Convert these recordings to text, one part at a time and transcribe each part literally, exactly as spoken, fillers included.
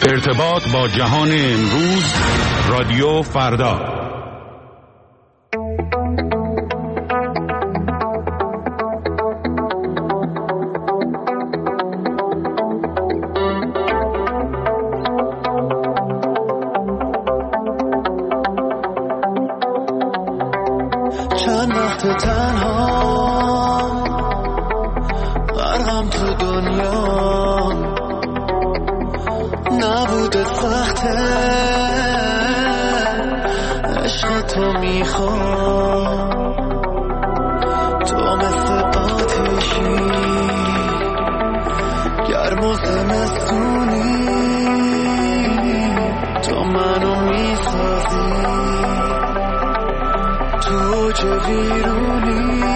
ارتباط با جهان امروز، رادیو فردا. چند وقت تنها غرقم تو دنیا، نبوده سخته عشق تو میخوام، تو مثل آتیشی گرم و زمستونی، تو منو میسازی تو اوج ویرونی.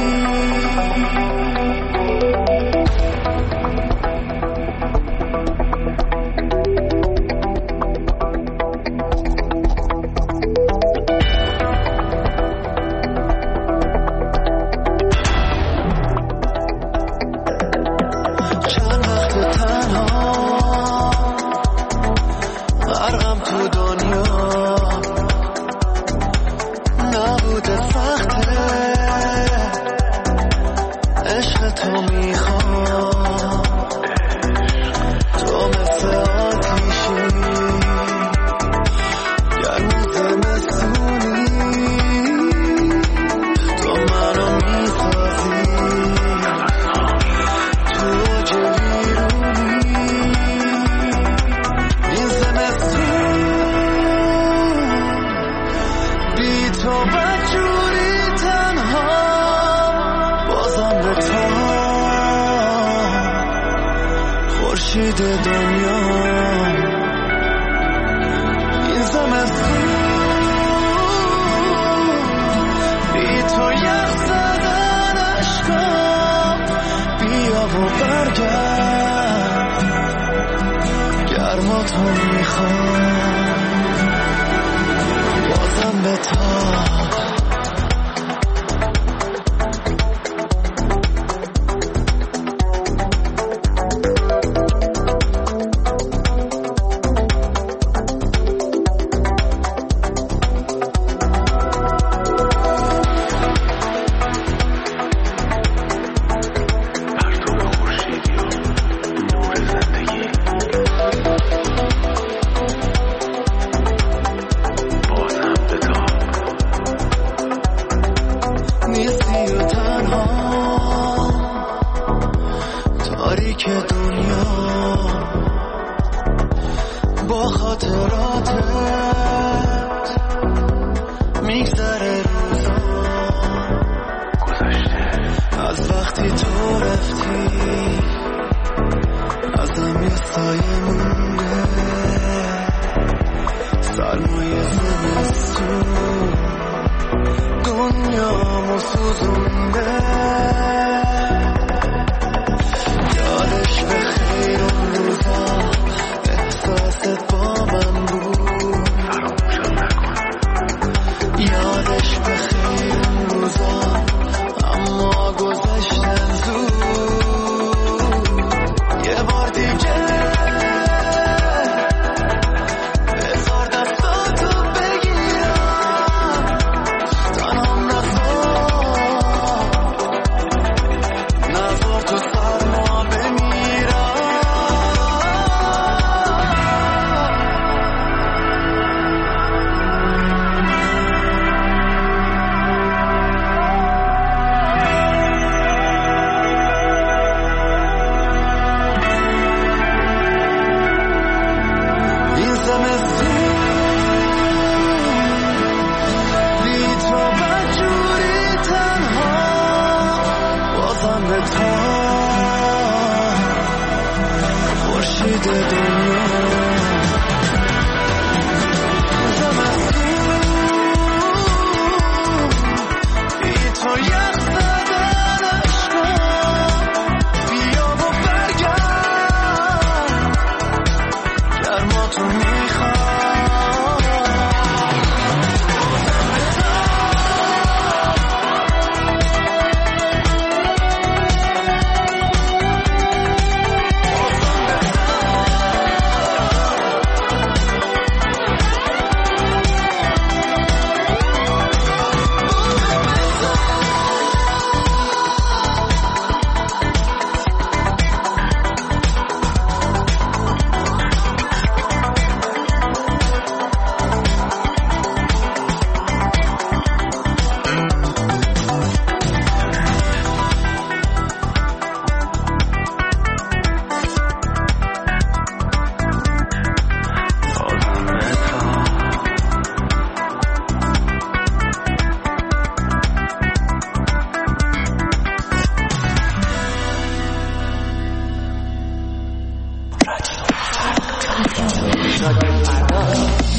رادیو فردا.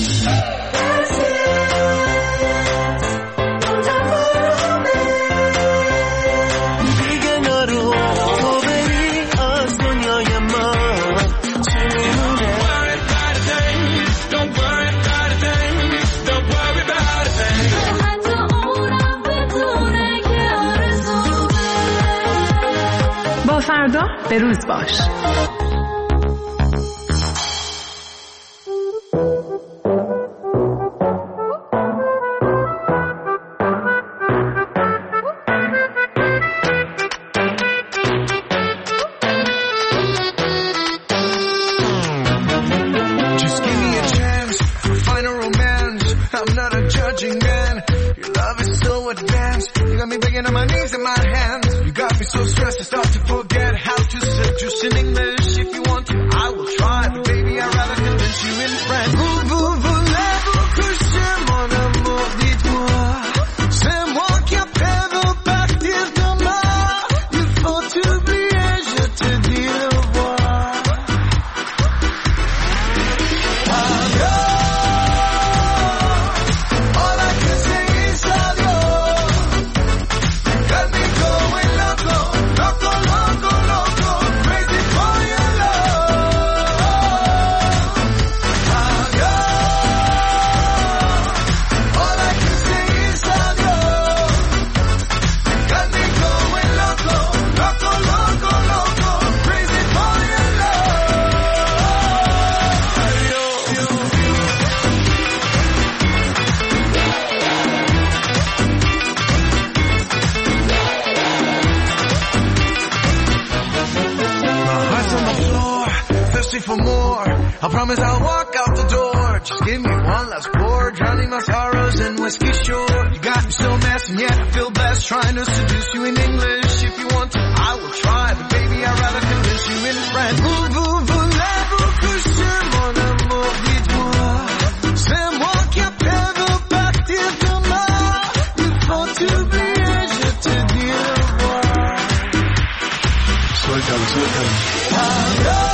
فردا به روز باش. Just give me a chance to find a romance. I'm not a judging man. Your love is so advanced. You got me begging on my knees and my hands. You got me so stressed I start to forget how to seduce in English. If you want to, I will try. But baby, I'd rather convince you in French. Vous, vous, voulez-vous coucher, mon amour, dites-moi. C'est moi qui appelle partir demain. Il faut t'oublier, je te dis au revoir. Adios. All I can say is adios. Got me going loco, loco, loco, loco, crazy for your love. Adios. All I can say is adios. Got me going loco, loco, loco, loco, crazy for your love. My heart's on the floor, thirsty for more. I promise I'll walk out the door. Just give me one last pour, drowning my sorrows in whiskey shore. You got me so messed and yet I feel blessed, trying to seduce you in English. If you want to, I will try, but baby, I'd rather convince you in French. Vous, vous, voulez-vous coucher, mon amour, dites-moi. C'est moi qui appelle partir demain. Il faut t'oublier, je te dis au revoir. Suéltalo, suéltalo. Adios.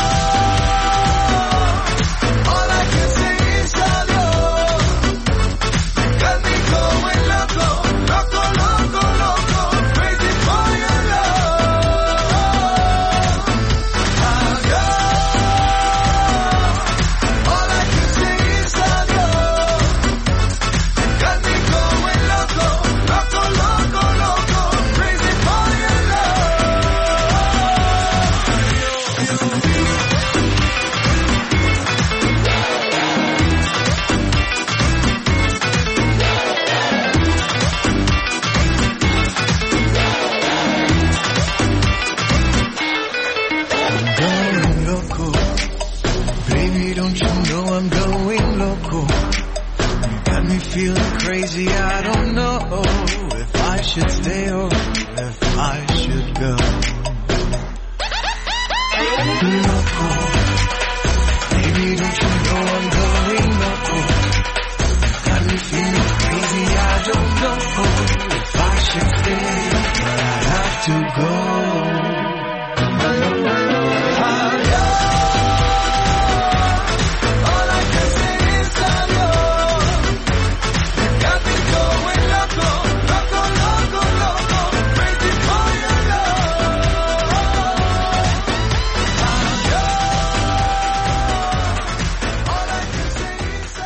All I can say is adios. Got me going loco, loco, loco, loco, crazy for your love. Adios. All I can say is adios. Got me going loco, loco, loco, loco, crazy for your love. I'm going loco. Baby, don't you know I'm going loco? You got me feeling crazy. I don't know if I should stay or if I should go. Loco. Baby, don't you know I'm going loco? You got me feeling crazy. I don't know if I should stay, but I have to go. All I can say is adios. You got me going loco, loco, loco, loco, crazy for your love. Adios. All I can say is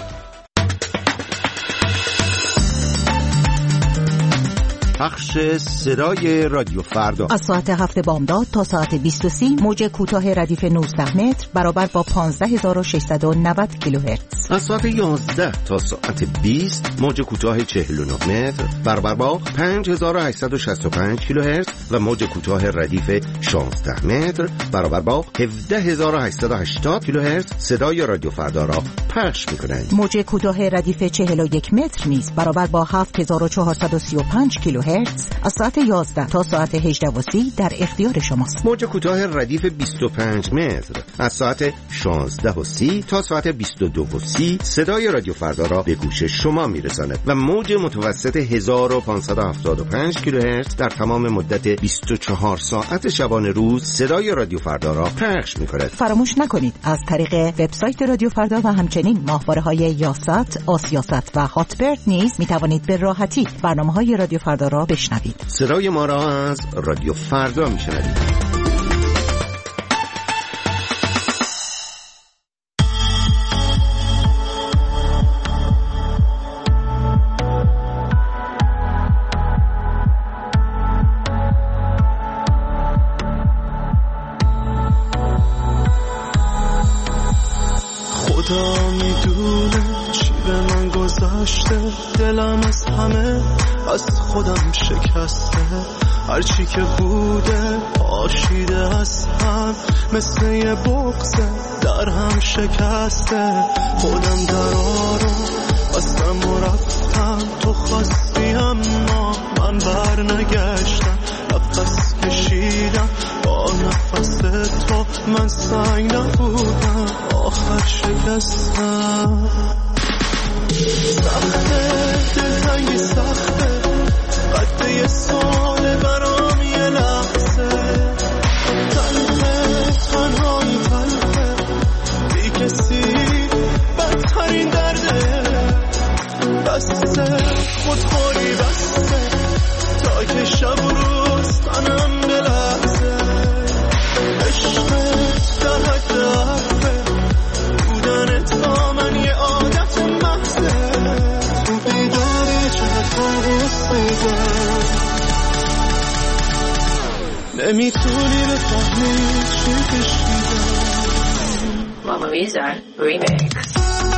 adios. پخش صدای رادیو فردا از ساعت هفت بامداد تا ساعت بیست و سی موج کوتاه ردیف نوزده متر برابر با پانزده هزار و ششصد و نود کیلوهرتز. از ساعت یازده تا ساعت بیست موج کوتاه چهل و نه متر برابر با پنج هزار و هشتصد و شصت و پنج کیلوهرتز و موج کوتاه ردیف شانزده متر برابر با هفده هزار و هشتصد و هشتاد کیلوهرتز صدای رادیو فردا را پخش می‌کنند. موج کوتاه ردیف چهل و یک متر نیز برابر با هفت هزار و چهارصد و سی و پنج کیلوهرتز کیلوهرتز از ساعت یازده تا ساعت هجده و سی در اختیار شماست. موج کوتاه ردیف بیست و پنج متر از ساعت شانزده و سی تا ساعت بیست و دو و سی صدای رادیو فردا را به گوش شما میرساند و موج متوسط هزار و پانصد و هفتاد و پنج کیلوهرتز در تمام مدت بیست و چهار ساعت شبانه روز صدای رادیو فردا را پخش می‌کند. فراموش نکنید از طریق وبسایت رادیو فردا و همچنین ماهواره‌های یاست، آسیاست و هاتبرد نیز می‌توانید به راحتی برنامه‌های رادیو فردا را بشنوید. صدای ما را از رادیو فردا می‌شنوید. خدا میدونه چی به من گذشته، دلم از همه از خودم شکسته، هرچی که بوده پاشیده از هم، مثل یه بغضه در هم شکسته. خودم درارو بستم و رفتم، تو خواستی اما من بر نگشتم، نفس کشیدم با نفس تو، من سنگ نبودم آخر شکستم. سخته دلتنگی سخته، قد یه سال برام یه لحظه، تلخه تنهایی تلخه، بی کسی بدترین درده، بسته خودخوری بسته، تا که شب و روز تنم بلحظه، عشقت در حد حرفه، بودنت با من یه عادت محضه، تو بیداری چقدر باقوست میدم، نمیتونی بفهمی چی کشیدم. Mama Lisa Remix.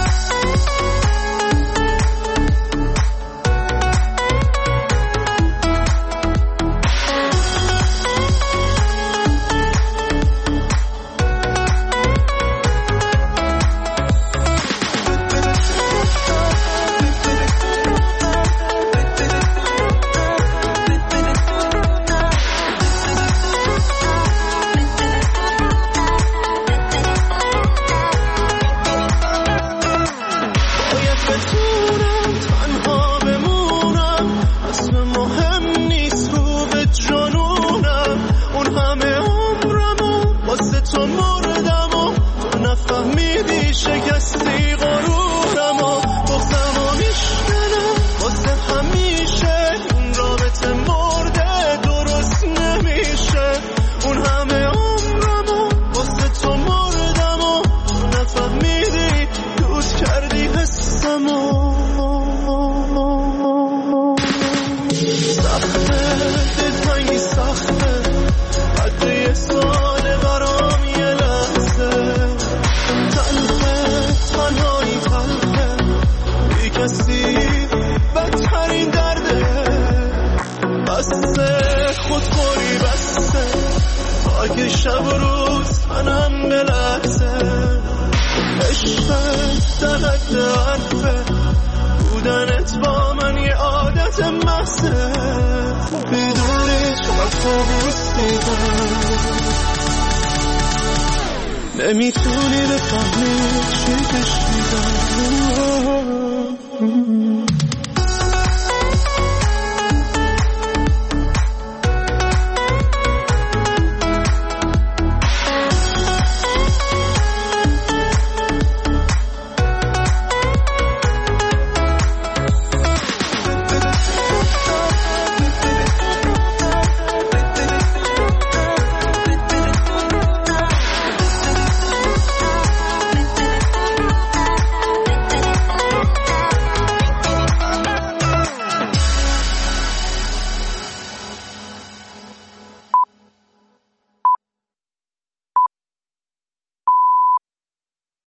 شب و روز منم بلحظه، عشقت در حد حرفه، بودنت با من یه عادت محضه، بیداری چقدر باقوست میدم، نمیتونی بفهمی چی کشیدم.